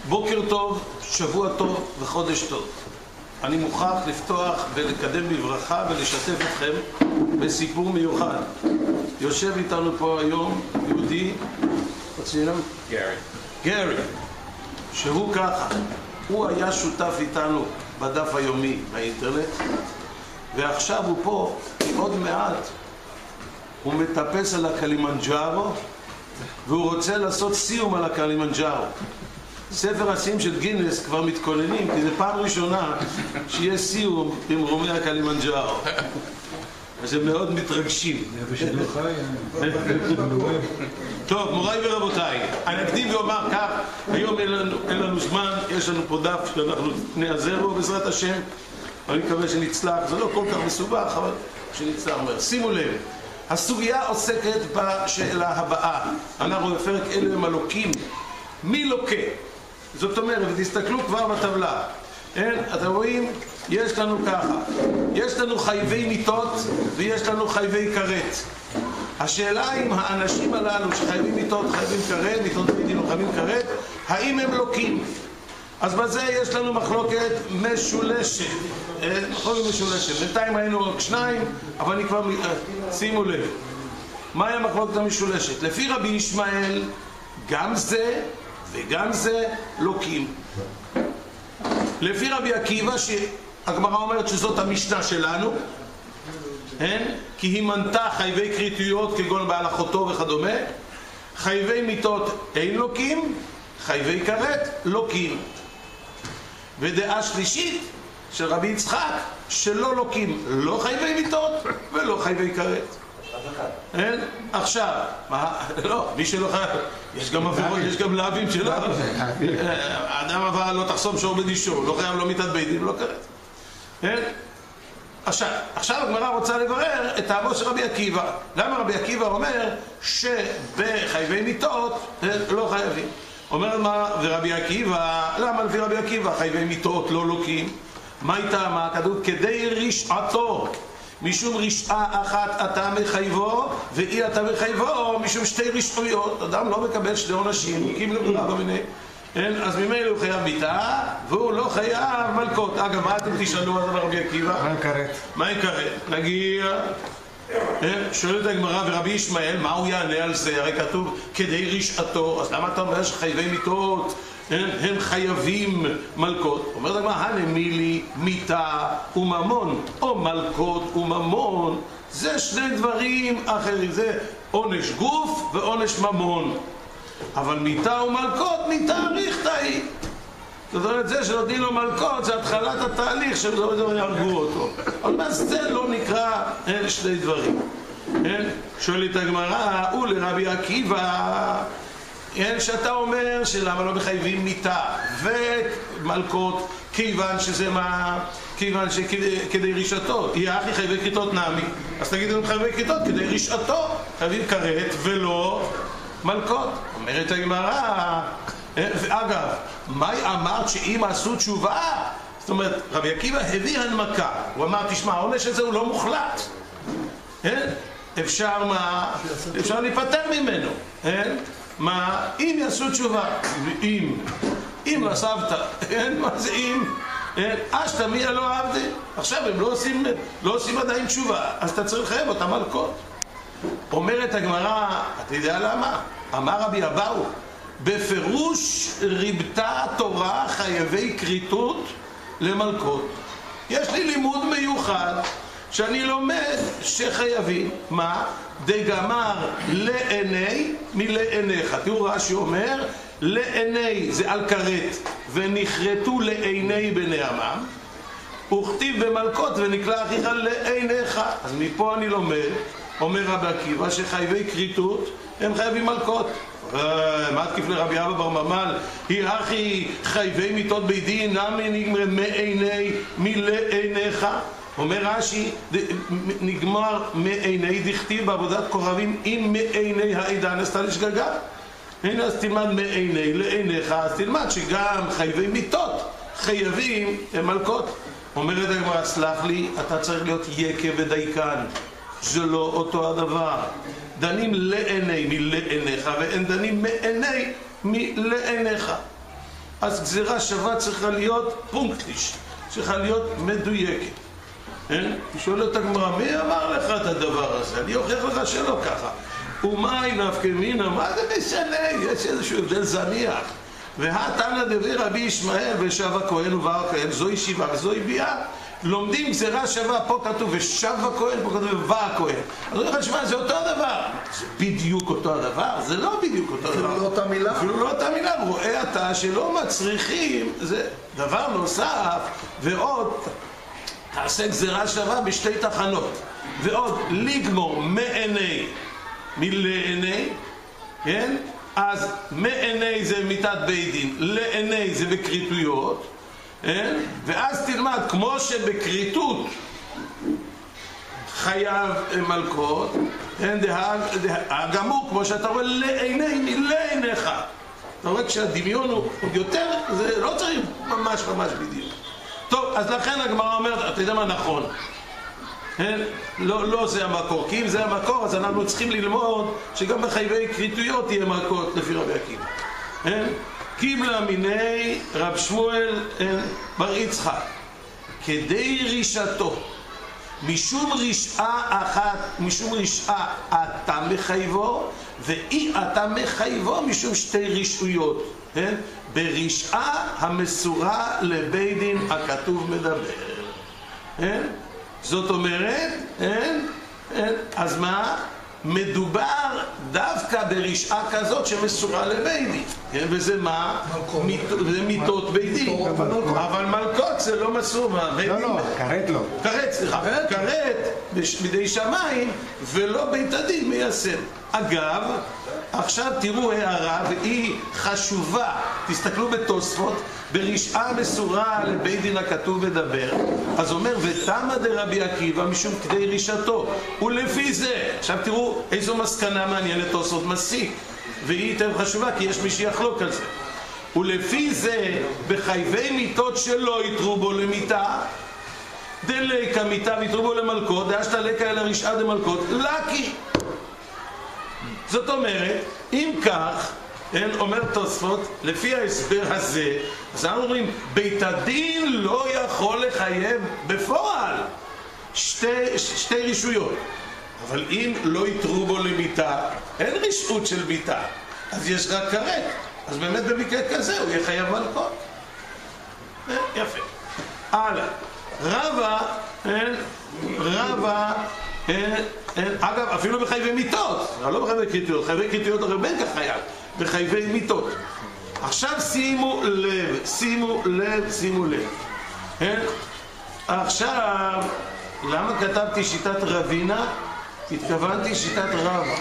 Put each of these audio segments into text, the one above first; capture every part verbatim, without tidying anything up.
בוקר טוב, שבוע טוב וחודש טוב. אני מוכרח לפתוח ולקדם בברכה ולשתף אתכם בסיפור מיוחד. יושב איתנו פה היום יהודי, גרי. גרי, שהוא ככה, הוא היה שותף איתנו בדף היומי באינטרנט, ועכשיו הוא פה, עוד מעט, הוא מטפס על הקלימנג'ארו, והוא רוצה לעשות סיום על הקלימנג'ארו. ספר השיאים של גינס כבר מתכוננים, כי זו פעם ראשונה שיהיה סיום עם רומי הקלימנג'ארו. אז הם מאוד מתרגשים. טוב, מוריי ורבותיי, אני אקדים ואומר כך, היום אין לנו, אין לנו זמן, יש לנו פה דף שאנחנו נעזר בו בעזרת השם, אני מקווה שנצלח, זה לא כל כך מסובך, אבל שנצלח אומר. שימו לב, הסוגיה עוסקת בשאלה הבאה, אנחנו בפרק אלה הם הלוקים, מי לוקה? זאת אומרת, ותסתכלו כבר בטבלה, אין, אתם רואים, יש לנו ככה, יש לנו חייבי מיטות ויש לנו חייבי כרת. השאלה אם האנשים הללו שחייבים מיטות, חייבים כרת, מיטות בידין או חייבים כרת, האם הם לוקים? אז בזה יש לנו מחלוקת משולשת, מחלוקת משולשת, בינתיים היינו רק שניים, אבל אני כבר, שימו לב, מהי המחלוקת המשולשת? לפי רבי ישמעאל, גם זה וגם זה לוקים. לפי רבי עקיבא, שהגמרא אומרת שזאת המשנה שלנו, אין? כי היא מנתה חייבי קריטיות כגון בהלכותו וכדומה, חייבי מיטות אין לוקים, חייבי כרת לוקים. ודעה שלישית של רבי יצחק, שלא לוקים לא חייבי מיטות ולא חייבי כרת. אין? עכשיו, מה? לא, מי שלא חייב, יש גם עבירות, יש גם להבים שלא. האדם עבר לא תחסום שור בדישור, לא חייב לא מיטת בית דין, לא כרת. אין? עכשיו, עכשיו הגמרא רוצה לברר את טעמו של רבי עקיבא. למה רבי עקיבא אומר שבחייבי מיטות לא חייבים? אומר מה, ורבי עקיבא, למה לפי רבי עקיבא חייבי מיטות לא לוקים? מה איתה, מה כתוב? כדי רשעתו, משום רשעה אחת אתה מחייבו, ואי אתה מחייבו משום שתי רשעויות. אדם לא מקבל שני עונשים, מקים לברירה במיני. אז ממילא הוא חייב מיטה, והוא לא חייב מלכות. אגב, מה אתם תשאלו על רבי עקיבא? מה יקרת? מה יקרת? נגיע, שואלת הגמרא, ורבי ישמעאל, מה הוא יענה על זה? הרי כתוב כדי רשעתו, אז למה אתה אומר שחייבי מיטות הם חייבים מלכות? אומרת הגמרא, הנמילי מיטה וממון, או מלכות וממון, זה שני דברים אחרים, זה עונש גוף ועונש ממון. אבל מיטה ומלכות, מיטה ריחתא היא. זאת אומרת, זה שנותנים לו מלכות, זה התחלת התהליך שבזמן יהרגו אותו. אבל מה זה לא נקרא אלה שני דברים? שואלת הגמרא, ולרבי עקיבא, שאתה אומר שלמה לא מחייבים מיטה ומלכות, כיוון שזה מה? כיוון שכדי רשעתו, יהיה הכי חייבי כריתות נעמי. אז תגידו לנו חייבי כריתות, כדי רשעתו, חייבים כרת ולא מלכות. אומרת הגמרא, ואגב, מה אמרת שאם עשו תשובה? זאת אומרת, רבי עקיבא הביא הנמקה, הוא אמר, תשמע, העונש הזה הוא לא מוחלט, אפשר מה? אפשר להיפטר ממנו, מה? אם יעשו תשובה, אם, אם הסבתא, מה זה אם? אשתא מיה לא עבדי, עכשיו הם לא עושים, לא עושים עדיין תשובה, אז אתה צריך לחייב אותם מלכות. אומרת הגמרא, אתה יודע למה? אמר רבי אבאו, בפירוש ריבתה התורה חייבי כריתות למלכות. יש לי לימוד מיוחד שאני לומד שחייבים, מה? דגמר לעיני מלעיניך. תראו רש"י אומר, לעיני זה על כרת, ונחרטו לעיני בני עמם, וכתיב במלכות ונקלע אחיך לעיניך. אז מפה אני לומד, אומר רבי עקיבא, שחייבי כריתות הם חייבים מלכות. מה תקיף לרבי אבא בר ממל? היא הכי חייבי מיטות בית דין, נמי נגמר מעיני מלעיניך. אומר רש"י, נגמר מעיני דכתיב בעבודת כוכבים, אם מעיני העדה נסתה לשגגה. הנה, אז תלמד מעיני לעיניך, אז תלמד שגם חייבי מיטות חייבים הם מלכות. אומרת הגמרא, סלח לי, אתה צריך להיות יקה ודייקן, זה לא אותו הדבר. דנים לעיני מלעיניך ואין דנים מעיני מלעיניך. אז גזירה שווה צריכה להיות פונקטליש, צריכה להיות מדויקת. היא שואלת הגמרא, מי אמר לך את הדבר הזה? אני אוכיח לך שלא ככה. ומאי נפקא מינה, מה זה משנה? יש איזשהו הבדל זניח. והתנא דבי רבי ישמעאל ושב הכהן ובא הכהן, זוהי שיבה וזוהי ביאה. לומדים גזירה שווה, פה כתוב ושב הכהן, פה כתוב ובא הכהן. אז אני אומר, שמע, זה אותו הדבר. זה בדיוק אותו הדבר? זה לא בדיוק אותו הדבר. אפילו לא אותה מילה? אפילו לא אותה מילה. רואה אתה שלא מצריכים, זה דבר נוסף, ועוד, תעשה גזירה שווה בשתי תחנות. ועוד, לגמור מעיני מלעיני, כן? אז מעיני זה מיתת בית דין, לעיני זה בכריתויות, כן? ואז תלמד, כמו שבכריתות חייב מלכות, כן? הגמור, כמו שאתה רואה, לעיני מלעיניך. אתה רואה כשהדמיון הוא עוד יותר, זה לא צריך ממש ממש בדיוק. טוב, אז לכן הגמרא אומרת, אתה יודע מה נכון? לא, לא זה המקור, כי אם זה המקור אז אנחנו צריכים ללמוד שגם בחייבי כריתויות תהיה מלכות לפי רבי עקיבא. קיבלה מיני רב שמואל בר יצחק כדי רישתו, משום רשעה אחת, משום רשעה אתה מחייבו, ואי אתה מחייבו משום שתי רשעויות. ברשעה המסורה לבית דין הכתוב מדבר. זאת אומרת, אין, אין, אז מה? מדובר דווקא ברשעה כזאת שמסורה לבית דין, כן? וזה מה? מיט, זה מיתות בית דין. אבל מלכות זה לא מסור. לא, לא, כרת לא. כרת, סליחה. כרת בידי שמיים ולא בית הדין מיישם. אגב, עכשיו תראו הערה, והיא חשובה. תסתכלו בתוספות, ברשעה מסורה לבית דין הכתוב מדבר. אז אומר, ותמה דרבי עקיבא משום כדי רישתו. ולפי זה, עכשיו תראו איזו מסקנה מעניינת תוספות מסיק. והיא יותר חשובה, כי יש מי שיחלוק על זה. ולפי זה, בחייבי מיתות שלא יתרו בו למיתה, דליקה מיתה ויתרו בו למלכות, דאשתא ליקה אל הרשעה דמלכות, לקי. זאת אומרת, אם כך, אין, אומר תוספות, לפי ההסבר הזה, אז אנחנו אומרים, בית הדין לא יכול לחייב בפועל שתי, שתי רשויות. אבל אם לא יתרו בו למיתה, אין רשעות של מיתה, אז יש רק כרת. אז באמת במקרה כזה הוא יחייב מלכות. יפה. הלאה. רבא, רבא, אגב, אפילו בחייבי מיתות, לא בחייבי קריטיות, חייבי קריטיות הרי בין כך חייב, בחייבי מיתות. עכשיו שימו לב, שימו לב, שימו לב. עכשיו, למה כתבתי שיטת רבינה? התכוונתי שיטת רבא.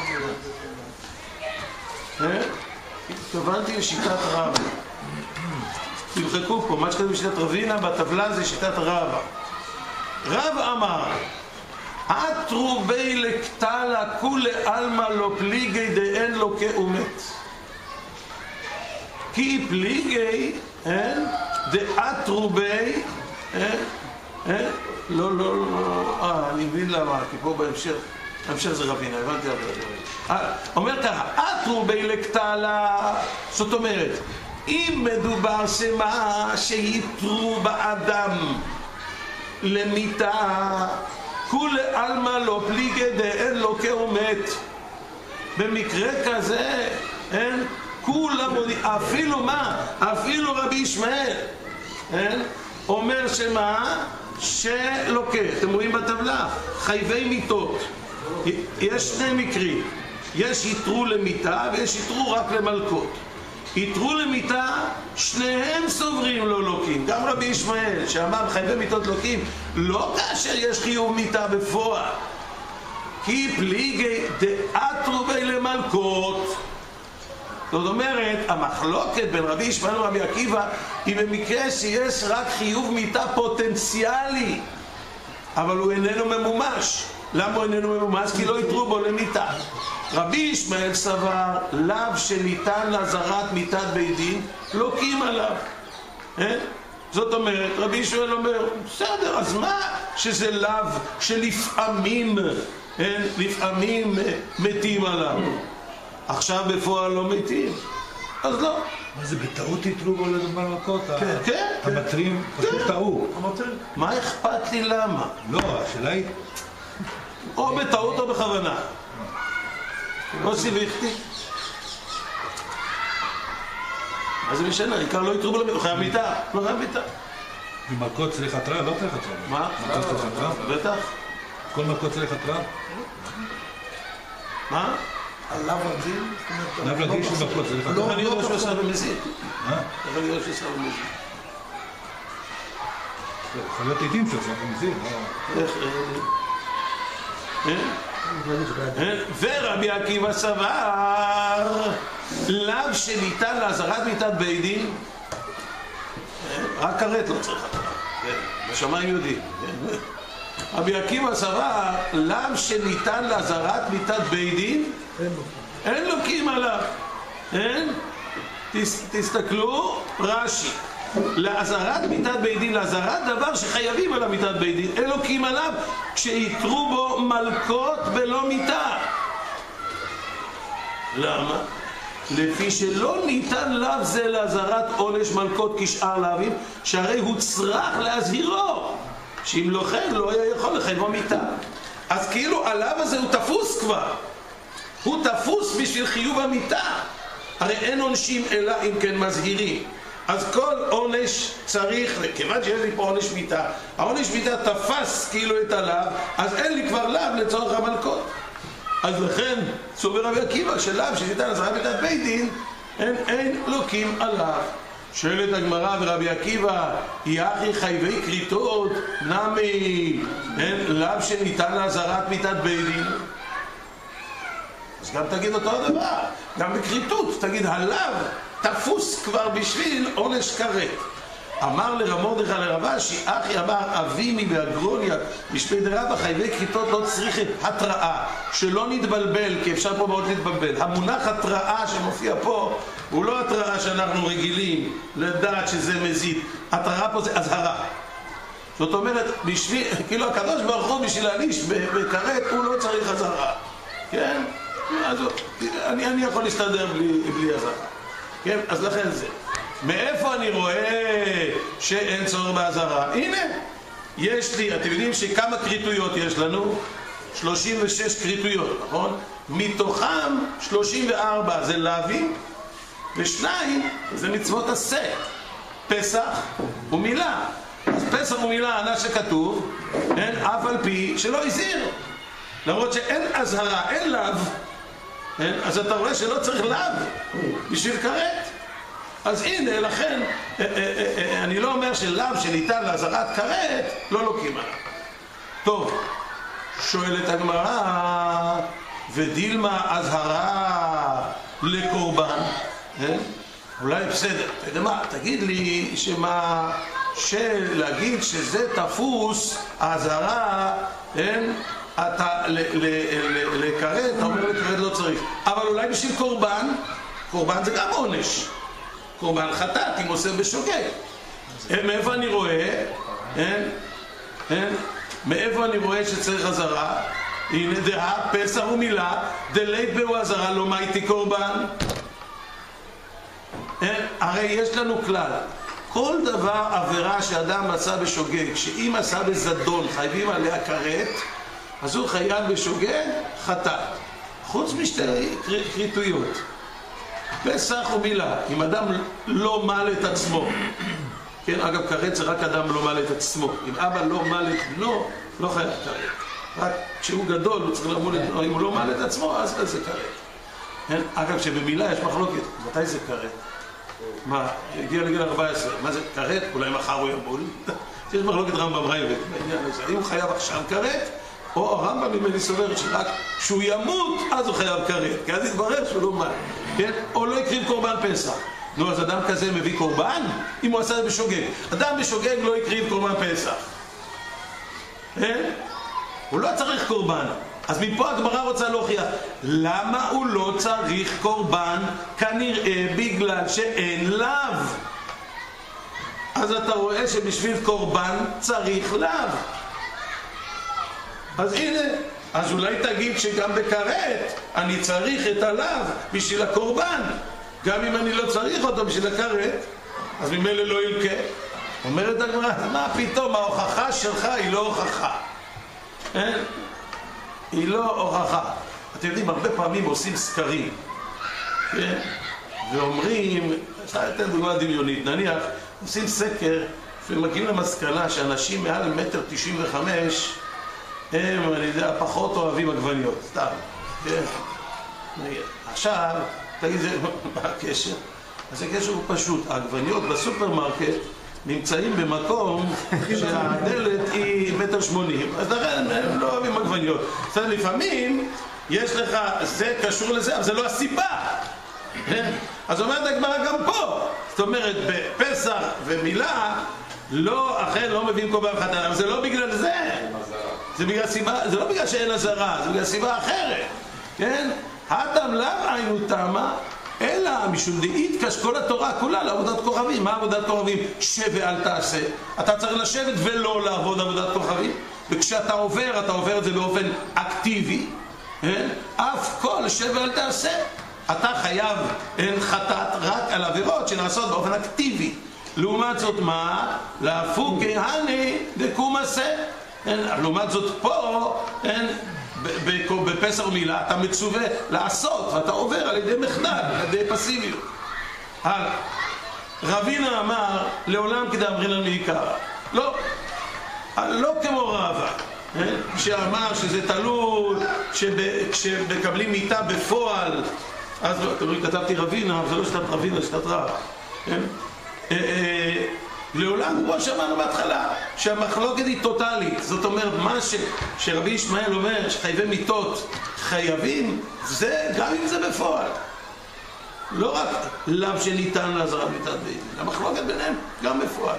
התכוונתי לשיטת רבא. תמחקו פה, מה שכתוב בשיטת רבינה, בטבלה זה שיטת רבא. רב אמר, אתרו בי לקטלה כולי אלמה לא פליגי דאין לו כאומת. כי פליגי, דאתרו בי, לא, לא, לא, אה, אני מבין למה, כי פה בהמשך, בהמשך זה רבינה, הבנתי על זה. אומר ככה, אתרו בי לקטלה, זאת אומרת, אם מדובר שמה שיתרו באדם למיתה, כולי אלמה לא פליגי דאין לו כאומת. במקרה כזה, אין, כולם, אפילו מה? אפילו רבי ישמעאל, אין, אומר שמה? שלוקה. אתם רואים בטבלה, חייבי מיתות. יש שני מקרים. יש יתרו למיתה ויש יתרו רק למלכות. יתרו למיתה, שניהם סוברים לא לוקים. גם רבי ישמעאל שאמר חייבי מיתות לוקים, לא כאשר יש חיוב מיתה בפועל. כי פליגי דאתרו בי למלכות. זאת אומרת, המחלוקת בין רבי ישמעאל ורבי עקיבא היא במקרה שיש רק חיוב מיתה פוטנציאלי, אבל הוא איננו ממומש. למה הוא איננו ממומש? כי לא יתרו בו למיתה. רבי ישמעאל סבר, לאו שניתן לעזרת מיתת בית דין, לוקים עליו. אה? זאת אומרת, רבי ישמעאל אומר, בסדר, אז מה שזה לאו שלפעמים, אה? לפעמים מתים עליו. עכשיו בפועל לא מתים. אז לא. מה זה, בטעות יתלו בו לדוגמה מלכות? כן, כן. המטרים פשוט טעו. מה אכפת לי למה? לא, השאלה היא... או בטעות או בכוונה. לא סיביכתי. מה זה משנה? העיקר לא יתרו בו למיטה. הוא חייב מיטה. לא חייב מיטה. ומלכות צריך התראה? לא צריך התראה. מה? מלכות צריך התראה? בטח. כל מלכות צריך התראה? מה? עליו רגיל? עליו רגיל של מלכות צריך התראה? איך אני יודע שהוא עשה במזיד? מה? איך אני יודע שהוא עשה במזיד? יכול להיות עדים שעושה במזיד. איך... ורבי עקיבא סבר לאו שניתן להזרת מיתת בית דין, רק כרת לא צריך התראה, בשמיים יודעים. רבי עקיבא סבר לאו שניתן להזרת מיתת בית דין, אין לוקים עליו. אין? תסתכלו רש"י, להזרת מיתת בית דין, להזרת דבר שחייבים על המיתת בית דין, אלוקים עליו כשיתרו בו מלכות ולא מיתה. למה? לפי שלא ניתן לאו זה להזרת עונש מלכות כשאר לאווים, שהרי הוא צריך להזהירו, שאם לא כן לא היה יכול לחייבו מיתה. אז כאילו הלאו הזה הוא תפוס כבר, הוא תפוס בשביל חיוב המיתה. הרי אין עונשים אלא אם כן מזהירים. אז כל עונש צריך, כיוון שיש לי פה עונש מיתה, העונש מיתה תפס כאילו את הלאו, אז אין לי כבר לאו לצורך המלכות. אז לכן סובר רבי עקיבא שלאו שניתן להזרת מיתת בית דין, אין, אין לוקים עליו. שואלת הגמרא ורבי עקיבא, יחי חייבי כריתות נמי, אין לאו שניתן להזרת מיתת בית דין. אז גם תגיד אותו הדבר, גם בכריתות, תגיד הלאו תפוס כבר בשביל עונש כרת. אמר לרב מרדכי לרב אשי, אחי אמר אביני באגרוניה, משפי דרבא חייבי כריתות לא צריך התראה, שלא נתבלבל, כי אפשר פה מאוד להתבלבל. המונח התראה שמופיע פה הוא לא התראה שאנחנו רגילים לדעת שזה מזיד. התראה פה זה אזהרה. זאת אומרת, בשביל, כאילו הקדוש ברוך הוא בשביל להעניש בכרת הוא לא צריך אזהרה. כן? אז אני, אני יכול להסתדר בלי, בלי אזהרה. כן? אז לכן זה. מאיפה אני רואה שאין צורך באזהרה? הנה, יש לי, אתם יודעים שכמה קריטויות יש לנו? שלושים ושש קריטויות, נכון? מתוכם שלושים וארבע זה לאווים, ושניים זה מצוות עשה, פסח ומילה. אז פסח ומילה, ענה שכתוב, אין, אף על פי שלא הזהיר. למרות שאין אזהרה, אין לאו, אין, אז אתה רואה שלא צריך לאו בשביל כרת. אז הנה, לכן, אה, אה, אה, אני לא אומר שלאו שניתן להזהרת כרת, לא לוקים עליו. טוב, שואלת הגמרא, ודילמה אזהרה לקורבן, אה? אולי בסדר, אתה יודע מה, תגיד לי שמה, שלהגיד שזה תפוס, האזהרה, אין, אתה לקראת, אתה אומר לקראת לא צריך, אבל אולי בשביל קורבן, קורבן זה גם עונש, קורבן חטאת אם עושה בשוגג. מאיפה אני רואה? אין? אין? מאיפה אני רואה שצריך אזהרה? הנה דעה, פסח ומילה, דלית בהו אזהרה, לא מייתי קורבן. אין? הרי יש לנו כלל, כל דבר עבירה שאדם עשה בשוגג, שאם עשה בזדון חייבים עליה כרת, אז הוא חייב בשוגג חטאת, חוץ משתי קריטויות, פסח ומילה. אם אדם לא מל את עצמו, כן, אגב כרת זה רק אדם לא מל את עצמו, אם אבא לא מל את בנו לא חייב כרת, רק כשהוא גדול הוא צריך למול את בנו, אם הוא לא מל את עצמו אז זה כרת. כן? אגב שבמילה יש מחלוקת, מתי זה כרת? מה, הגיע לגיל ארבע עשרה, מה זה כרת? אולי מחר הוא ימול. יש מחלוקת רמב"ם רייבד בעניין הזה, האם הוא חייב עכשיו כרת, או הרמב"ם ממני סובר שרק כשהוא ימות אז הוא חייב כרת, כי אז יתברר שהוא לא מל, כן? או לא יקריב קורבן פסח. נו, אז אדם כזה מביא קורבן? אם הוא עשה זה בשוגג. אדם בשוגג לא יקריב קורבן פסח, כן? הוא לא צריך קורבן. אז מפה הגמרא רוצה להוכיח למה הוא לא צריך קורבן, כנראה בגלל שאין לאו. אז אתה רואה שבשביל קורבן צריך לאו. אז הנה, אז אולי תגיד שגם בכרת אני צריך את הלאו בשביל הקורבן. גם אם אני לא צריך אותו בשביל הכרת, אז ממילא לא ילקה. אומרת הגמרא, מה פתאום, ההוכחה שלך היא לא הוכחה. אין? היא לא הוכחה. אתם יודעים, הרבה פעמים עושים סקרים, כן? ואומרים, אפשר לתת דוגמה דמיונית, נניח, עושים סקר ומגיעים למסקנה שאנשים מעל מטר תשעים וחמש הם, אני יודע, פחות אוהבים עגבניות, סתם, כן? עכשיו, תגיד, מה הקשר? אז הקשר הוא פשוט, העגבניות בסופרמרקט נמצאים במקום שהדלת היא מטר שמונים, אז לכן הם לא אוהבים עגבניות. זאת אומרת, לפעמים יש לך, זה קשור לזה, אבל זה לא הסיבה. אז אומרת הגמרא גם פה, זאת אומרת, בפסח ומילה, לא, אכן לא מביאים כל פעם חתן, אבל זה לא בגלל זה. זה בגלל סיבה, זה לא בגלל שאין עזרה, זה בגלל סיבה אחרת. כן? הטעם לאו היינו תמה, אלא משום דאית כל התורה כולה לעבודת כוכבים. מה עבודת כוכבים? שב ואל תעשה. אתה צריך לשבת ולא לעבוד עבודת כוכבים. וכשאתה עובר, אתה עובר את זה באופן אקטיבי. כן? אף כל שב ואל תעשה. אתה חייב, אין חטאת רק על עבירות שנעשות באופן אקטיבי. לעומת זאת מה? להפוק כהני דקום עשה. לעומת זאת פה, אין, בפסח ומילה אתה מצווה לעשות, ואתה עובר על ידי מחדל, על ידי פסיביות. הלאה. רבינה אמר, לעולם כדאמרינן מעיקרא. לא, לא כמו רבא, שאמר שזה תלוי, כשמקבלים מיטה בפועל, אז כתבתי רבינה, אבל זה לא שתת רבינה, זה שתת רב. לעולם, כמו שאמרנו בהתחלה, שהמחלוקת היא טוטלית. זאת אומרת, מה ש, שרבי ישמעאל אומר, שחייבי מיטות חייבים, זה גם אם זה בפועל. לא רק לאו שניתן לעזרת מיטת בית, המחלוקת ביניהם גם בפועל.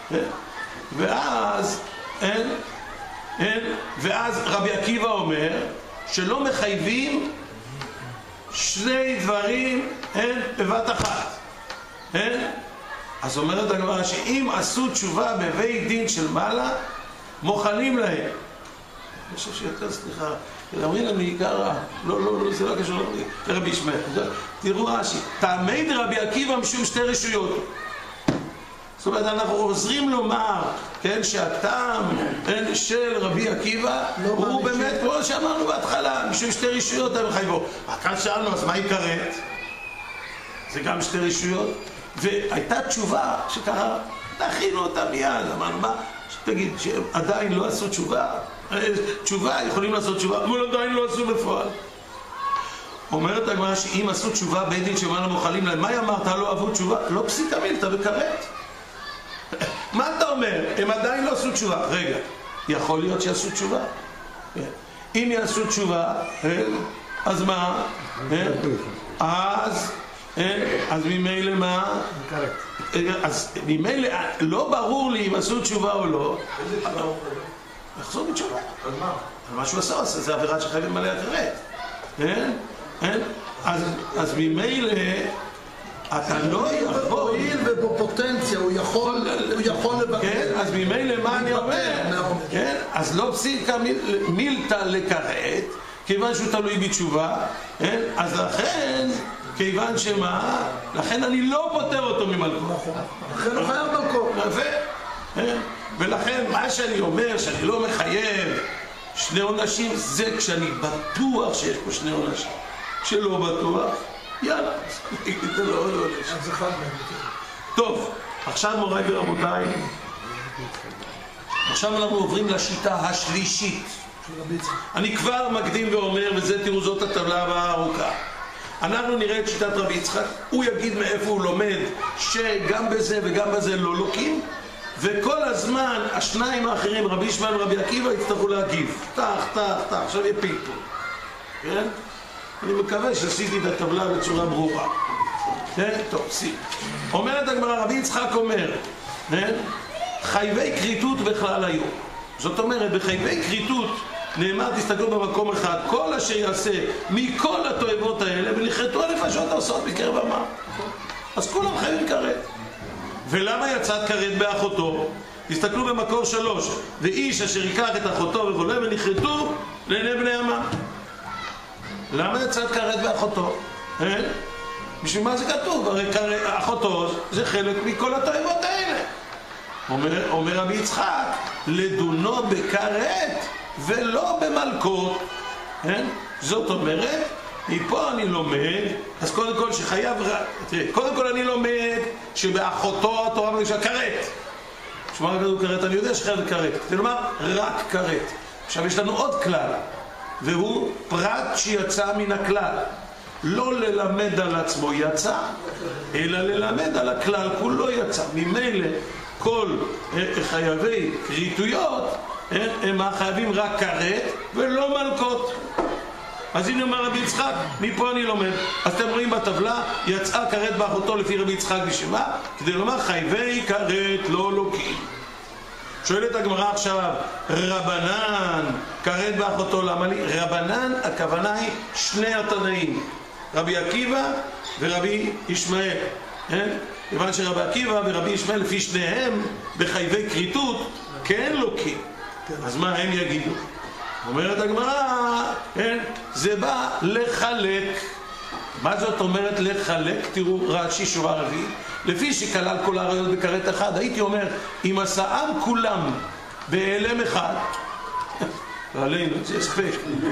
ואז, אין, אין, ואז רבי עקיבא אומר, שלא מחייבים שני דברים, אין, בבת אחת. אין? אז אומרת הגמרא שאם עשו תשובה בבית דין של מעלה, מוכנים להם. אני חושב שיותר, סליחה, אומרים לנו עיקרא, לא, לא, לא, זה לא קשור לרבי ישמעאל. תראו רש"י, טעמי דרבי עקיבא משום שתי רשויות. זאת אומרת, אנחנו עוזרים לומר, כן, שהטעם של רבי עקיבא הוא באמת, כמו שאמרנו בהתחלה, משום שתי רשויות הם חייבו. כאן שאלנו, אז מה יקרת? זה גם שתי רשויות. והייתה תשובה שככה, תכינו אותה מיד, אמרנו, מה? תגיד, שעדיין לא עשו תשובה? תשובה, יכולים לעשות תשובה, אבל עדיין לא עשו בפועל. אומרת הגמרא שאם עשו תשובה, בית דין שמעלה מוכלים להם, מה אמרת, לא אהבו תשובה? לא פסיקה מילתא וכרת. מה אתה אומר? הם עדיין לא עשו תשובה. רגע, יכול להיות שעשו תשובה? אם יעשו תשובה, אז מה? אז... אז ממילא מה? אז ממילא לא ברור לי אם עשו תשובה או לא. איזה תשובה הוא חייב? יחזור בתשובה. אז מה? על מה שהוא עשה, זה עבירה שחייבים מלא הכרת. אז ממילא אתה לא יכול... הואיל ובפוטנציה הוא יכול לבקר. כן, אז ממילא מה אני אומר? אז לא פסיקה מילתא לכרת, כיוון שהוא תלוי בתשובה, אז לכן... כיוון שמה, לכן אני לא פותר אותו ממלכות. לכן הוא חייב מלכות. יפה. ולכן מה שאני אומר, שאני לא מחייב שני עונשים, זה כשאני בטוח שיש פה שני עונשים. כשלא בטוח, יאללה, זה לא עוד עונש. אז אחד מהם. טוב, עכשיו מוריי ורבותיי, עכשיו אנחנו עוברים לשיטה השלישית. אני כבר מקדים ואומר, וזה תראו זאת הטבלה הבאה הארוכה. אנחנו נראה את שיטת רבי יצחק, הוא יגיד מאיפה הוא לומד שגם בזה וגם בזה לא לוקים, וכל הזמן השניים האחרים, רבי ישמעאל ורבי עקיבא, יצטרכו להגיב. תח, תח, תח, עכשיו יהיה פינג-פונג. כן? אני מקווה שעשיתי את הטבלה בצורה ברורה. כן? טוב, שים. אומרת הגמרא, רבי יצחק אומר, כן? חייבי כריתות בכלל היו. זאת אומרת, בחייבי כריתות, נאמר, תסתכלו במקום אחד, כל אשר יעשה מכל התועבות האלה, ונכרתו הנפשות העושות בקרב עמם. אז כולם חייבים כרת. ולמה יצאת כרת באחותו? תסתכלו במקור שלוש, ואיש אשר ייקח את אחותו וכו' ונכרתו לעיני בני עמם. למה יצאת כרת באחותו? בשביל מה זה כתוב? הרי אחותו זה חלק מכל התאיבות האלה. אומר, אומר רבי יצחק, לדונו בכרת ולא במלכות. כן? זאת אומרת, מפה אני לומד, אז קודם כל שחייב, תראה, קודם כל אני לומד שבאחותו התורה מגישה כרת. שמה כתוב כרת? אני יודע שחייב כרת. כלומר, רק כרת. עכשיו יש לנו עוד כלל, והוא פרט שיצא מן הכלל. לא ללמד על עצמו יצא, אלא ללמד על הכלל כולו יצא. ממילא כל חייבי כריתויות הם חייבים רק כרת ולא מלכות. אז הנה אומר רבי יצחק, מפה אני לומד. אז אתם רואים בטבלה, יצאה כרת באחותו לפי רבי יצחק בשמה, כדי לומר חייבי כרת לא לוקים. שואלת הגמרא עכשיו, רבנן, כרת באחותו למה לי? רבנן, הכוונה היא שני התנאים, רבי עקיבא ורבי ישמעאל. כיוון שרבי עקיבא ורבי ישמעאל לפי שניהם בחייבי כריתות כן לוקים. אז מה הם יגידו? אומרת הגמרא, כן, זה בא לחלק. מה זאת אומרת לחלק? תראו רש"י שורה רביעית, לפי שכלל כל העריות בכרת אחד, הייתי אומר, אם עשאם כולם בהיעלם אחד, עלינו, זה ספק,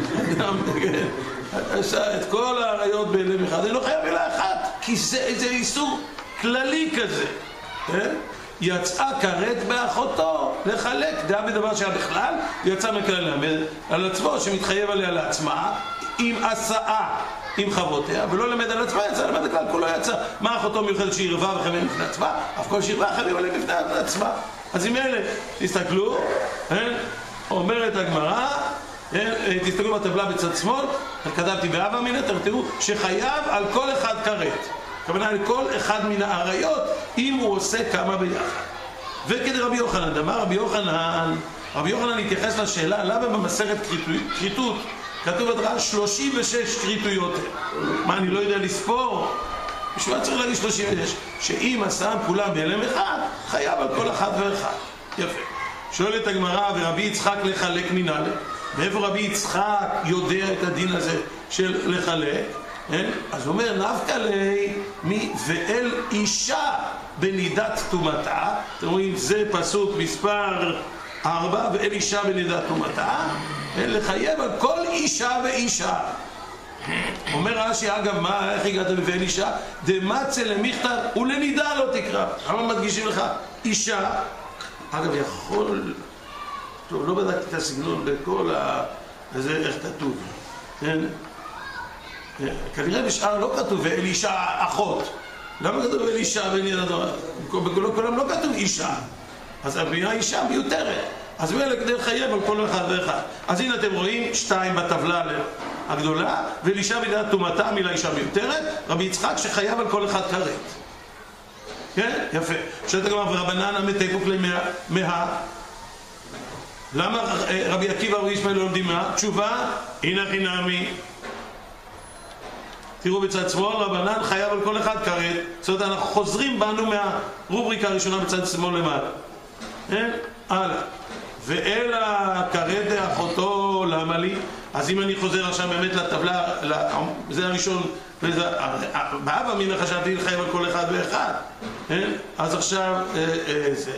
עשה את כל העריות בהיעלם אחד, אני לא חייב אלא אחת, כי זה איזה איסור כללי כזה. יצאה כרת באחותו לחלק, זה היה בדבר שהיה בכלל, יצא מכלל למד על עצמו שמתחייב עליה לעצמה עם עשאה עם חברותיה, ולא למד על עצמה, יצא למד הכלל, כולו יצא. מה אחותו מיוחדת שהיא רבה וחייבים לפני עצמה? אף כל שהיא רבה חייבים עליהם לפני עצמה. אז עם אלה, תסתכלו, אומרת הגמרא, תסתכלו בטבלה בצד שמאל, כתבתי באבא מן התר, תראו שחייב על כל אחד כרת. הכוונה לכל אחד מן העריות אם הוא עושה כמה ביחד. וכדי רבי יוחנן, דאמר רבי יוחנן, רבי יוחנן התייחס לשאלה למה במסכת כריתות כתוב בדרש שלושים ושש כריתויות. מה, אני לא יודע לספור? בשביל מה צריך להגיד שלושים ושש? שאם עשאם כולם בהיעלם אחד, חייב על כל אחד ואחד. יפה. שואלת הגמרא, ורבי יצחק לחלק מנהלה. מאיפה רבי יצחק יודע את הדין הזה של לחלק? אז הוא אומר, נפקא לי מי ואל אישה בנידת טומאתה. אתם רואים, זה פסוק מספר ארבע, ואל אישה בנידת טומאתה, לחייב על כל אישה ואישה. אומר רש"י, אגב, מה, איך הגעת ואל אישה? דמצא למכתב ולנידה לא תקרא. למה מדגישים לך? אישה. אגב, יכול... טוב, לא בדקתי את הסגנון בכל ה... זה איך כתוב. כן? כנראה בשאר לא כתוב ואל אישה אחות. למה כתוב ואל אישה בנידת טומאתה? כולם לא כתוב אישה. אז המילה אישה מיותרת. אז מאלה כדי לחייב על כל אחד ואחד. אז הנה אתם רואים שתיים בטבלה הגדולה, ואלישה בנידת טומאתה, מילה אישה מיותרת, רבי יצחק שחייב על כל אחד כרת. כן? יפה. שאתה גם רבנן המתקוק למאה. למה רבי עקיבא ורבי ישמעאל לא לומדים מאה? תשובה, הנה חינמי. תראו בצד שמאל, רבנן חייב על כל אחד כרת. זאת אומרת, אנחנו חוזרים בנו מהרובריקה הראשונה בצד שמאל למעלה. כן? הלאה. ואלה כרת דאחותו למה לי? אז אם אני חוזר עכשיו באמת לטבלה, זה הראשון, באבא מן חשבתי לחייב על כל אחד ואחד. אז עכשיו זה,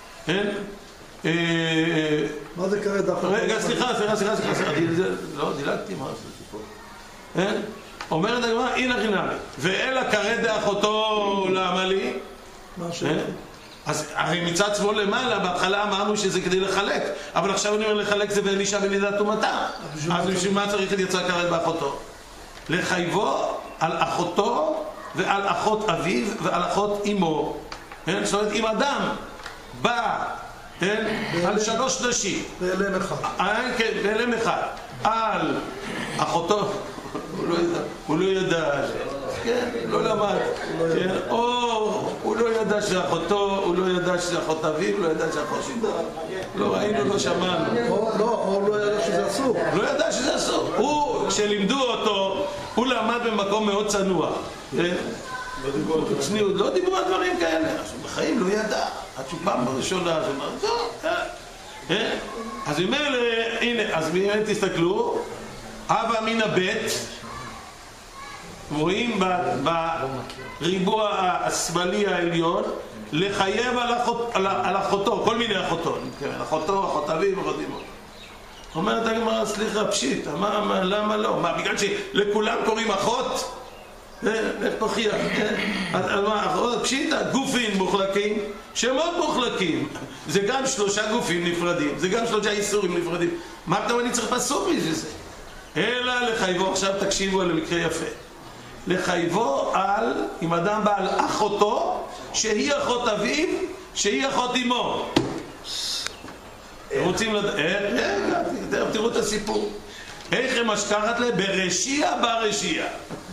מה זה כרת דאחותו? רגע, סליחה, סליחה, סליחה, סליחה, לא, דילגתי, מה עשיתי פה? אומרת הגמרא, הנה חינמי, ואלה כרת דאחותו למה לי? מה ש... אז הרי מצד שמאל למעלה, בהתחלה אמרנו שזה כדי לחלק, אבל עכשיו אני אומר לחלק זה ואל אישה בנידת טומאתה. אז בשביל מה צריך את יצא כרת באחותו? לחייבו על אחותו ועל אחות אביו ועל אחות אמו. זאת אומרת, אם אדם בא על שלוש נשים, בהיעלם אחד. כן, בהיעלם אחד, על אחותו, הוא לא ידע, כן, לא למד, או הוא לא ידע שאחותו, הוא לא ידע שזה אחות אביו, הוא לא ידע שאחות שידה, לא ראינו, לא שמענו. או הוא לא ידע שזה אסור. לא ידע שזה אסור. הוא, כשלימדו אותו, הוא למד במקום מאוד צנוע. צניעות, לא דיברו על דברים כאלה. בחיים לא ידע, עד שהוא פעם בראשונה, אז הוא אמר, טוב, אז אם אלה, הנה, אז מי תסתכלו, אבא מן הבית, רואים בריבוע השמאלי העליון, לחייב על, אחות, על, על אחותו, כל מיני אחותו, אחותו, אחות אביו, אחות אמו. אומרת הגמרא, סליחה, פשיט, מה, מה, למה לא? מה, בגלל שלכולם קוראים אחות? איך תוכיח? אז מה, אחות פשיטה, גופים מוחלקים, שמות מוחלקים. זה גם שלושה גופים נפרדים, זה גם שלושה איסורים נפרדים. מה פתאום אני צריך פסוק בשביל זה? אלא לחייבו, עכשיו תקשיבו על המקרה יפה. לחייבו על, אם אדם בא על אחותו, שהיא אחות אביו, שהיא אחות אמו. רוצים לדעת, רגע, תראו את הסיפור. איך הם משכחת לה? ברשיע ברשיע.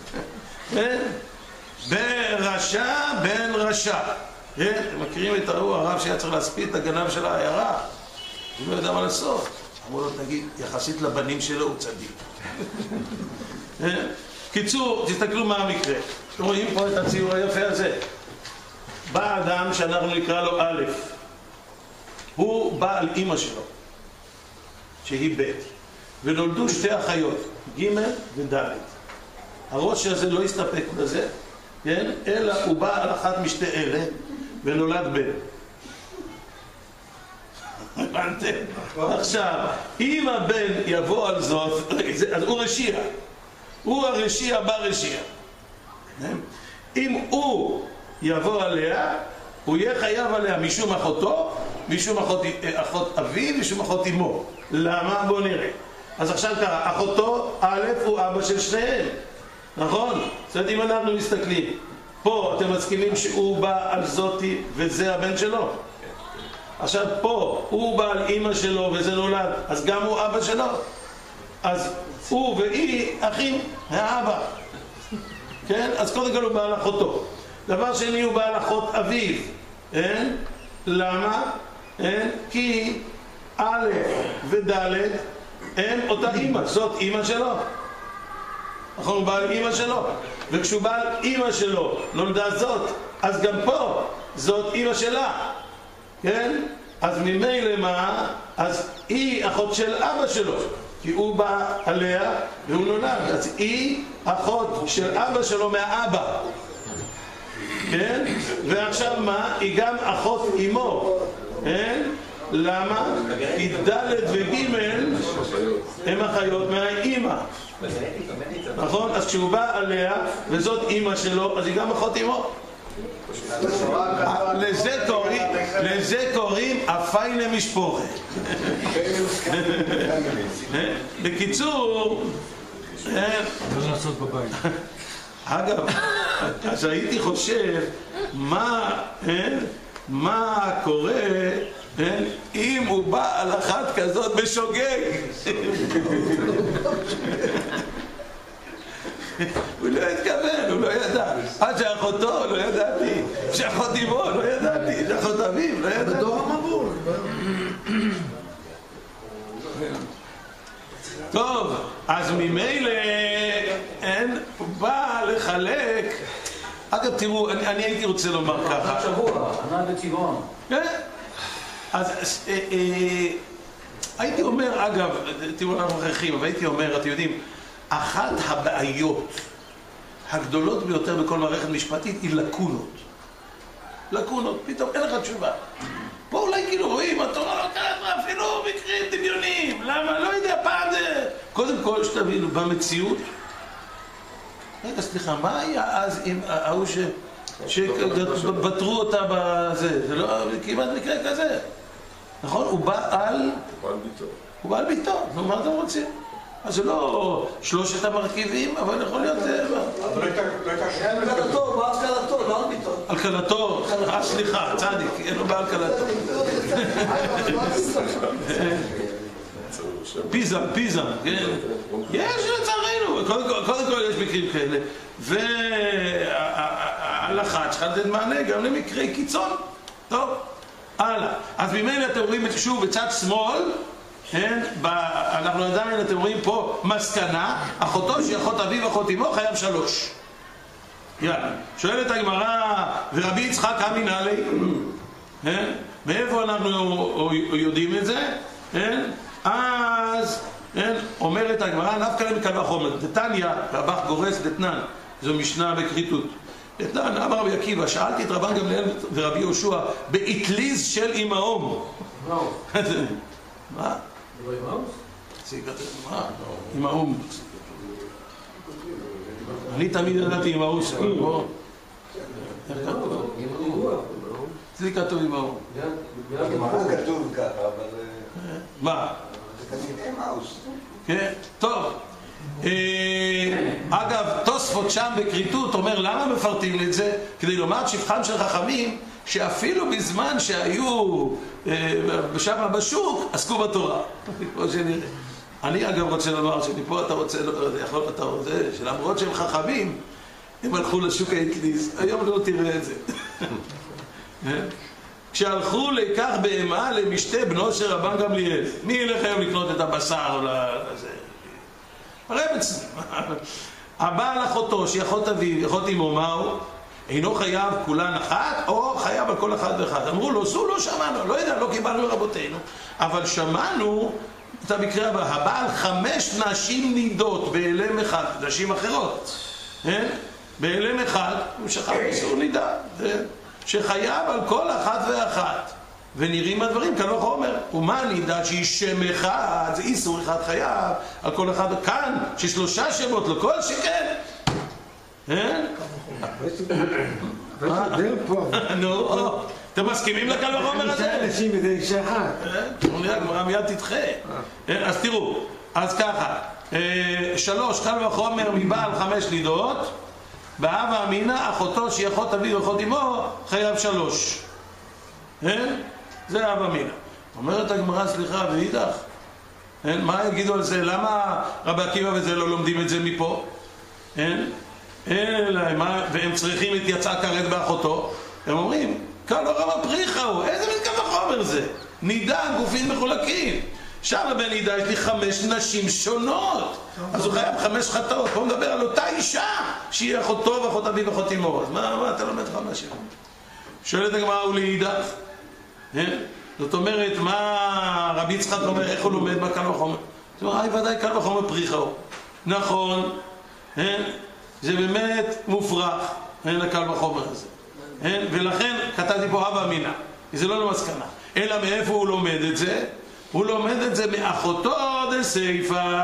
ברשע בן רשע. אתם מכירים את ההוא, הרב שהיה צריך להספיד את הגנב של העיירה? הוא לא יודע מה לעשות. אמרו לו, תגיד, יחסית לבנים שלו הוא צדיק. קיצור, תסתכלו מה המקרה. אתם רואים פה את הציור היפה הזה. בא אדם שאנחנו נקרא לו א', הוא בא על אמא שלו, שהיא ב', ונולדו שתי אחיות, ג' וד'. הראש הזה לא הסתפק בזה, כן? אלא הוא בא על אחת משתי אלה, ונולד ב'. הבנתם? עכשיו, אם הבן יבוא על זאת, אז הוא רשיע. הוא הרשיע ברשיע. אם הוא יבוא עליה, הוא יהיה חייב עליה משום אחותו, משום אחות, אחות אביו, משום אחות אמו. למה? בואו נראה. אז עכשיו קרה, אחותו, א' הוא אבא של שניהם. נכון? זאת אומרת, אם אנחנו מסתכלים, פה אתם מסכימים שהוא בא על זאתי וזה הבן שלו. עכשיו פה, הוא בא על אמא שלו וזה נולד, אז גם הוא אבא שלו. אז הוא והיא אחים מהאבא. כן? אז קודם כל הוא בא על אחותו. דבר שני, הוא בא על אחות אביו. אין? למה? אין? כי א' וד' הם אותה אמא, זאת אמא שלו. נכון, הוא בא על אמא שלו. וכשהוא בא על אמא שלו, נולדה זאת, אז גם פה זאת אמא שלה. כן? אז ממילא מה? אז היא אחות של אבא שלו. כי הוא בא עליה והוא נולד. אז היא אחות של אבא שלו מהאבא. כן? ועכשיו מה? היא גם אחות אמו. כן? למה? כי ד' וג' הם אחיות מהאימא. נכון? אז כשהוא בא עליה וזאת אימא שלו, אז היא גם אחות אמו. לזה קוראים, לזה קוראים אפיינה משפוחה. בקיצור, לא לעשות בבית. אגב, אז הייתי חושב מה, מה קורה אם הוא בא על אחת כזאת בשוגג. הוא לא התכוון, הוא לא ידע. עד שאחותו, לא ידעתי. שאחות אמו, לא ידעתי. שאחות אביו, לא ידעתי. בדור המבול. טוב, אז ממילא אין, הוא בא לחלק. אגב, תראו, אני, אני הייתי רוצה לומר ככה. שבוע, ענה בצבעון. כן? אז אה, אה, הייתי אומר, אגב, תראו, אנחנו מוכרחים, אבל הייתי אומר, אתם יודעים, אחת הבעיות הגדולות ביותר בכל מערכת משפטית היא לקונות. לקונות, פתאום אין לך תשובה. פה אולי כאילו רואים, התורה לא קראת אפילו מקרים דמיוניים. למה? לא יודע, פעם זה... קודם כל, שתבינו, במציאות... רגע, סליחה, מה היה אז עם ההוא ש... שבטרו אותה בזה? זה לא כמעט מקרה כזה. נכון? הוא בא על... הוא בא על ביתו. הוא בא על ביתו. נו, מה אתם רוצים? אז זה לא שלושת המרכיבים, אבל יכול להיות... אבל לא הייתה... על קלתו, הוא בא על קלתו, לא על ביתו. על קלתו, אה סליחה, צדיק, אין לו בא על קלתו. פיזם, פיזם, כן. יש לצערנו, קודם כל יש מקרים כאלה. וההלכה צריכה לתת מענה גם למקרי קיצון. טוב, הלאה. אז ממילא אתם רואים שוב בצד שמאל, כן, אנחנו עדיין, אתם רואים פה מסקנה, אחותו שהיא אחות אביו ואחות אמו חייב שלוש. יאללה, שואלת הגמרא, ורבי יצחק אמינא ליה, מאיפה אנחנו יודעים את זה? אז אומרת הגמרא, נפקא ליה מקל וחומר, דתניא, רבך גורס דתנן, זו משנה בכריתות. אתנן, אמר רבי עקיבא, שאלתי את רבן גמליאל ורבי יהושע באטליז של אימהום. מה? מה? אימהום. אני תמיד ידעתי אימהוס. אצלי כתוב אימהום. מה כתוב ככה, אבל... מה? זה כתוב אימהוס. כן, טוב. אגב, תוספות שם בכריתות אומר למה מפרטים את זה? כדי לומר שבחם של חכמים שאפילו בזמן שהיו שם בשוק עסקו בתורה. כמו שנראה. אני אגב רוצה לומר שמפה אתה רוצה, יכול אתה רוצה, שלמרות שהם חכמים הם הלכו לשוק האטליז. היום לא תראה את זה. כשהלכו לקח בהמה למשתה בנו של רבן גמליאל, מי ילך היום לקנות את הבשר לזה? הרבץ, הבעל אחותו, שהיא אחות אביו, אחות אמו, מהו? אינו חייב כולן אחת, או חייב על כל אחד ואחד. אמרו לו, זו לא שמענו, לא יודע, לא קיבלנו רבותינו, אבל שמענו את המקרה הבא, הבעל חמש נשים נידות באלם אחד, נשים אחרות, באלם אחד, הוא שחר איסור נידה, שחייב על כל אחת ואחת. ונראים הדברים כאן לא חומר. ומה נידה שהיא שם אחד, זה איסור אחד חייב על כל אחד. כאן ששלושה שמות לכל שכן. אה? נו, אתם מסכימים לכאן בחומר הזה? אישה אנשים וזה אישה אחת. נראה, הגמרא מיד תדחה. אז תראו, אז ככה, שלוש, כאן בחומר מבעל חמש נידות, באב אמינא, אחותו שהיא אחות אביו ואחות אמו, חייב שלוש. זה אב אמינא. אומרת הגמרא, סליחה, ואידך, מה יגידו על זה? למה רבי עקיבא וזה לא לומדים את זה מפה? והם צריכים את יצא כרת באחותו. הם אומרים, כאן לא רמה פריחה הוא, איזה מתקף החומר זה? נידה, גופים מחולקים. שם בנידה יש לי חמש נשים שונות, אז הוא חייב חמש חטאות. פה מדבר על אותה אישה שהיא אחותו ואחות אביו ואחות אמו. אז מה, מה אתה לומד חמש שנים? שואלת הגמרא ולאידך, זאת אומרת, מה רבי יצחק אומר, איך הוא לומד, מה קל וחומר? זאת אומרת, אי ודאי קל וחומר פריחה הוא. נכון, זה באמת מופרך, לקל וחומר הזה. ולכן כתבתי פה אב אמינא, זה לא למסקנה. אלא מאיפה הוא לומד את זה? הוא לומד את זה מאחותו דסייפא.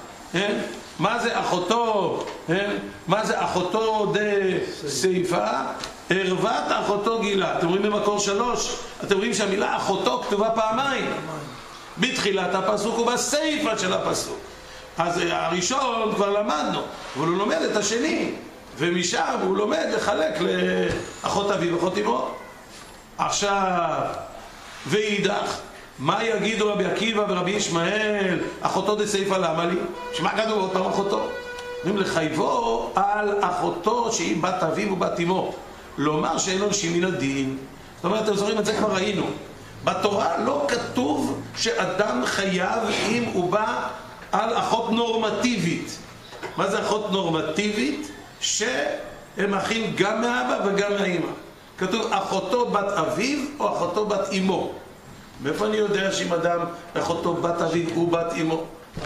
מה זה אחותו? מה זה אחותו דסייפא? ערוות אחותו גילה. אתם רואים במקור שלוש, אתם רואים שהמילה אחותו כתובה פעמיים, בתחילת הפסוק ובסייפא של הפסוק. אז הראשון כבר למדנו, אבל הוא לומד את השני, ומשם הוא לומד לחלק לאחות אביו ואחות אמו. עכשיו, ואידך, מה יגידו רבי עקיבא ורבי ישמעאל? אחותו דסייפא למה לי? שמה כתוב עוד פעם אחותו? אומרים לחייבו על אחותו שהיא בת אביו ובת אמו, לומר שאין עונשין מן הדין. זאת אומרת, אתם זוכרים את זה כבר ראינו. בתורה לא כתוב שאדם חייב אם הוא בא על אחות נורמטיבית. מה זה אחות נורמטיבית? שהם אחים גם מאבא וגם מהאמא. כתוב אחותו בת אביו או אחותו בת אמו. מאיפה אני יודע שאם אדם אחותו בת אביו ובת אמו?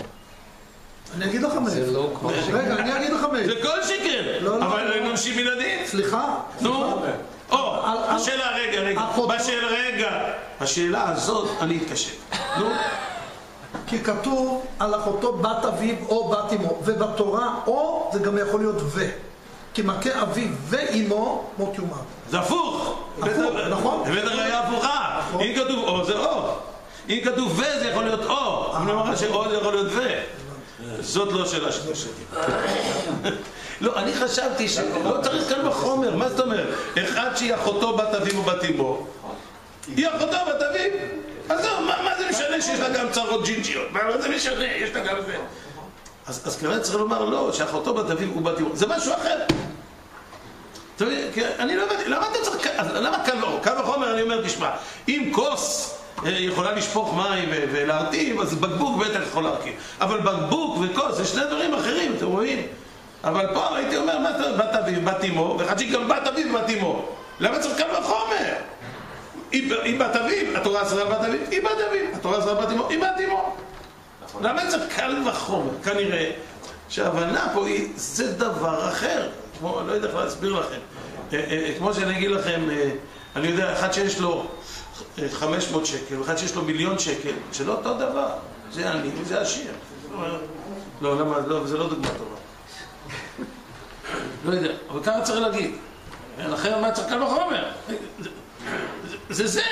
אני אגיד לך מאיפה. רגע, אני אגיד לך מאיפה. זה כל שכן, אבל אין עונשין מן הדין. סליחה. נו, או, השאלה, רגע, רגע, בשאלה, רגע, השאלה הזאת אני אתקשר. נו. כי כתוב על אחותו בת אביו או בת אמו, ובתורה או זה גם יכול להיות ו. כי מכה אביו ואמו מות יומת. זה הפוך. נכון? הבאת הראיה הפוכה. אם כתוב או זה או. אם כתוב ו זה יכול להיות או. אני אומר שאו זה יכול להיות ו. זאת לא שאלה שלי. לא, אני חשבתי שלא צריך כאן בחומר. מה זאת אומרת? אחד שהיא אחותו בת אביו ובת אמו, היא אחותו בת אביו. אז מה זה משנה שיש לה גם צרות ג'ינג'יות? מה זה משנה? יש לה גם זה. אז כנראה צריך לומר לא, שאחותו בת אביו ובת אמו. זה משהו אחר. אני לא הבנתי, למה אתה צריך... למה קל וחומר? קל וחומר אני אומר, תשמע, אם כוס יכולה לשפוך מים ולהרטיב, אז בקבוק בטח יכול להרכיב. אבל בקבוק וכוס זה שני דברים אחרים, אתם רואים? אבל פה הייתי אומר, בת אביו, בת אמו, ואחד שגם בת אביו ובת אמו. למה צריך קל וחומר? היא בת אביו, התורה אסרה על בת אביו, היא בת אביו, התורה אסרה על בת אמו, היא בת אמו. למה צריך קל וחומר? כנראה שההבנה פה היא, זה דבר אחר. כמו, אני לא יודע איך להסביר לכם. כמו שאני אגיד לכם, אני יודע, אחד שיש לו חמש מאות שקל, ואחד שיש לו מיליון שקל, זה לא אותו דבר. זה עני וזה עשיר. לא, למה? לא, זה לא דוגמה טובה. לא יודע, אבל ככה צריך להגיד. לכן מה צריך כאן בחומר? זה זה.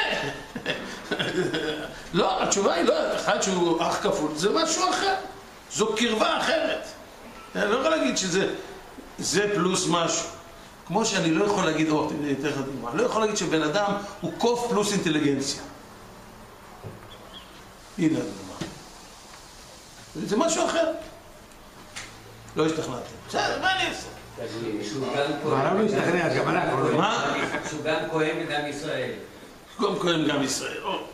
לא, התשובה היא לא, אחד שהוא אח כפול, זה משהו אחר. זו קרבה אחרת. אני לא יכול להגיד שזה זה פלוס משהו. כמו שאני לא יכול להגיד, או, תראה לך דוגמה, לא יכול להגיד שבן אדם הוא קוף פלוס אינטליגנציה. הנה הדוגמה. זה משהו אחר. לא השתכנעתם. בסדר, מה אני אעשה? הרב לא השתכנע, גם אנחנו. מה? שהוא גם כהן וגם ישראל. גם כהן גם ישראל.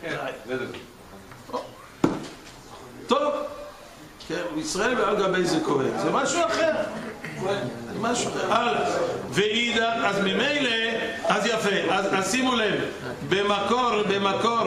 טוב. כן, ישראל ועל גבי זה כהן. זה משהו אחר. זה משהו אחר. הלאה. ואידך, אז ממילא, אז יפה. אז שימו לב. במקור, במקור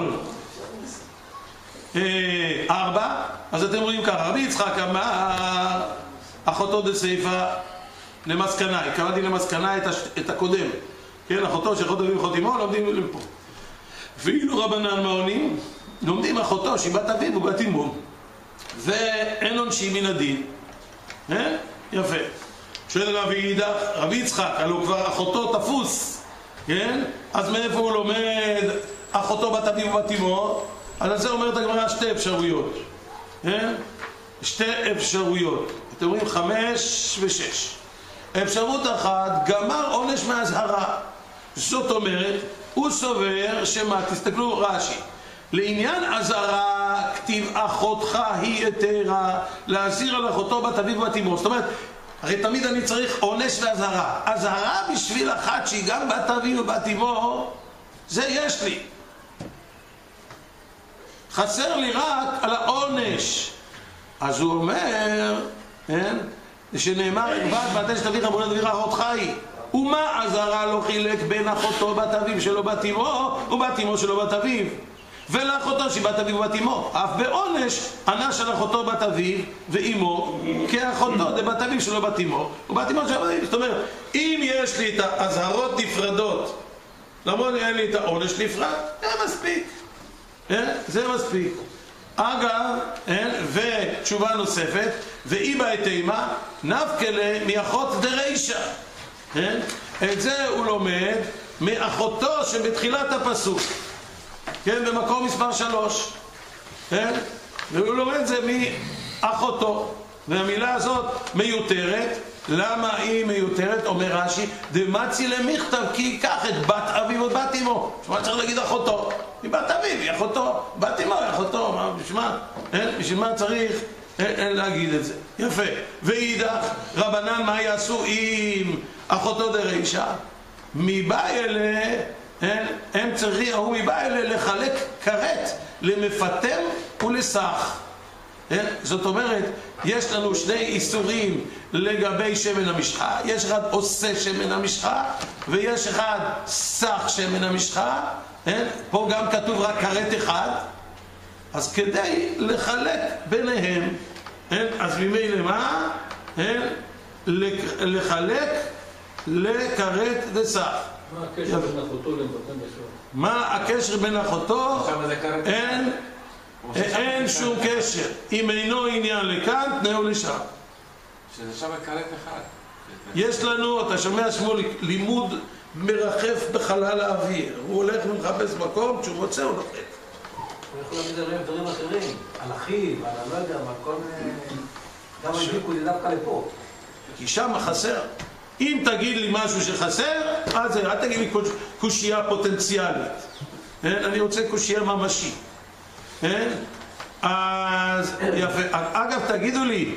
ארבע, אז אתם רואים ככה. רבי יצחק אמר, אחותו דסייפה למסקנה. קראתי למסקנה את הקודם. כן, אחותו שאחות אביו ואחות אמו, לומדים לפה. ואילו רבנן מה עונים? לומדים אחותו שהיא בת אביו ובת אמו. ואין עונשים מן הדין. אה? יפה. שואל רבי אידך, רבי יצחק, הלוא כבר אחותו תפוס. כן? אז מאיפה הוא לומד אחותו בת אביו ובת אמו? אז על זה אומרת הגמרא שתי אפשרויות. כן? שתי אפשרויות. אתם רואים חמש ושש. אפשרות אחת, גמר עונש מהזהרה. זאת אומרת, הוא סובר שמה, תסתכלו רש"י. לעניין הזהרה, כתיב אחותך היא יתרה, להזהיר על אחותו בת אביו ובת אמו. זאת אומרת, הרי תמיד אני צריך עונש והזהרה. הזהרה בשביל אחת שהיא גם בת אביו ובת אמו, זה יש לי. חסר לי רק על העונש. אז הוא אומר, כן? שנאמר, בת בת אשת אביך בולד אביך אחותך היא. ומה הזהרה לא חילק בין אחותו בת אביו שלו בת אמו ובת אמו שלו בת אביו? ולאחותו שהיא בת אביו ובת אמו. אף בעונש ענש על אחותו בת אביו ואמו כאחותו דבת אביו שלו בת אמו ובת אמו שלו בת אביו. זאת אומרת, אם יש לי את ההזהרות נפרדות, למרות אין לי את העונש נפרד, זה מספיק. זה מספיק. אגב, ותשובה נוספת, ואי בהתאמה נפקלה מאחות דרישה. את זה הוא לומד מאחותו שבתחילת הפסוק, כן, במקום מספר שלוש, כן? והוא לומד זה מאחותו, והמילה הזאת מיותרת. למה היא מיותרת? אומר רש"י, דמצי למכתב כי ייקח את בת אביו ובת אמו. שמה צריך להגיד אחותו? היא בת אביו, היא אחותו, בת אמו, היא אחותו. מה, בשביל מה? בשביל מה צריך להגיד את זה? יפה. ואידך, רבנן מה יעשו עם אחותו דרישה? מבא אלה, הם צריכים, הוא מבא אלה לחלק כרת למפטם ולסך. זאת אומרת, יש לנו שני איסורים לגבי שמן המשחה. יש אחד עושה שמן המשחה ויש אחד סך שמן המשחה. פה גם כתוב רק כרת אחד. אז כדי לחלק ביניהם, אז ממילא מה? לחלק לכרת וסך. מה הקשר בין אחותו למפטם וסך? מה הקשר בין אחותו? אין אין שום קשר. אם אינו עניין לכאן, תנאו לשם. שזה שם כרת אחד. יש לנו, אתה שומע שמואל, לימוד מרחף בחלל האוויר. הוא הולך ומחפש מקום, כשהוא רוצה הוא נוחת. הוא יכול להגיד עליהם דברים אחרים, על אחיו, על לא יודע, על כל מיני... גם הדביקו לי דווקא לפה. כי שם חסר. אם תגיד לי משהו שחסר, אז אל תגיד לי קושייה פוטנציאלית. אני רוצה קושייה ממשית. אז יפה. אגב, תגידו לי,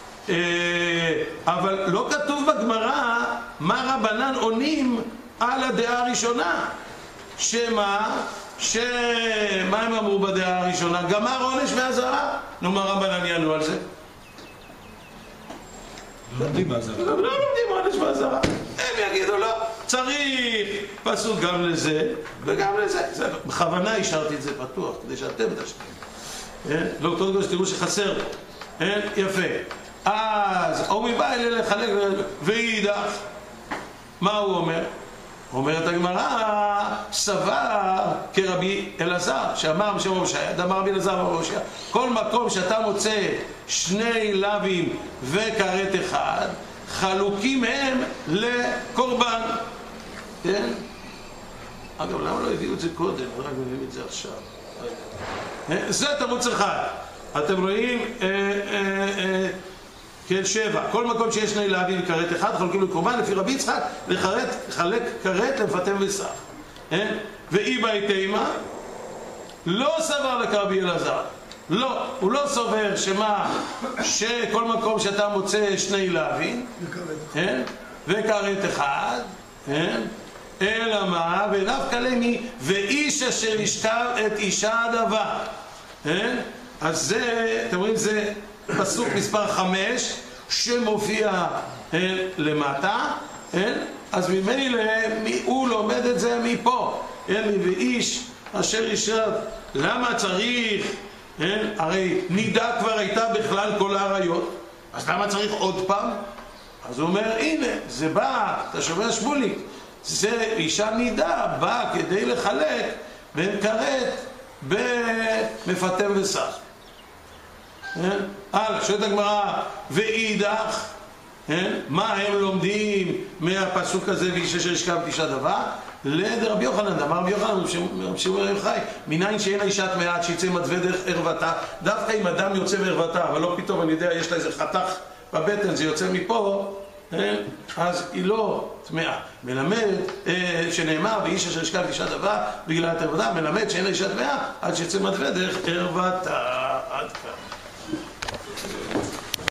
אבל לא כתוב בגמרא מה רבנן עונים על הדעה הראשונה. שמה? שמה הם אמרו בדעה הראשונה? גמר עונש מהזהרה. נו, מה רבנן יענו על זה? לא לומדים מהזהרה. לא לומדים עונש מהזהרה. הם יגידו לא, צריך פסוק גם לזה וגם לזה. בכוונה השארתי את זה פתוח כדי שאתם תשקיעים. לא, קודם כל שתראו שחסר. יפה. אז או מבא אלה לחלק ואידך, מה הוא אומר? אומרת הגמרא, סבר כרבי אלעזר, שאמר בשם רבי הושעיה, דאמר רבי אלעזר ברבי הושעיה, כל מקום שאתה מוצא שני לווים וכרת אחד, חלוקים הם לקורבן. כן? אגב, למה לא הביאו את זה קודם? רק מביאים את זה עכשיו. זה תירוץ אחד. אתם רואים, אה, אה, אה, כן, שבע. כל מקום שיש שני להבים וכרת אחד, חלקים לקורבן, לפי רבי יצחק, לחלק, חלק כרת למפטם וסך. אה? ואי באי תימה, לא סבר לקרבי אלעזר. לא, הוא לא סובר שמה, שכל מקום שאתה מוצא שני להבים, אה? וכרת אחד, אה? אלא מה? ונפקא ליה ואיש אשר ישכב את אישה הדבר. אה? אז זה, אתם רואים, זה פסוק מספר חמש שמופיע אה, למטה, אה? אז ממילא הוא לומד את זה מפה, אה? ואיש אשר ישכב. למה צריך? אה? הרי נידה כבר הייתה בכלל כל העריות, אז למה צריך עוד פעם? אז הוא אומר, הנה, זה בא, אתה שומע שמוליק, זה אישה נידה, באה כדי לחלק בין כרת במפטם וסך. הלאה, שואלת הגמרא, ואידך, מה הם לומדים מהפסוק הזה, ואיש אשר ישכב את אישה דבר? לדרבי יוחנן, אמר רבי יוחנן, רבי שמעון בר יוחאי, מניין שאין אישה טמאה שיצא מצווה דרך ערוותה, דווקא אם אדם יוצא מערוותה, אבל לא פתאום, אני יודע, יש לה איזה חתך בבטן, זה יוצא מפה, אז היא לא טמאה. מלמד שנאמר ואיש אשר ישכב את אישה דבר בגלל ערוותה, מלמד שאין אישה טמאה עד שיצא מצווה דרך ערוותה. עד כאן.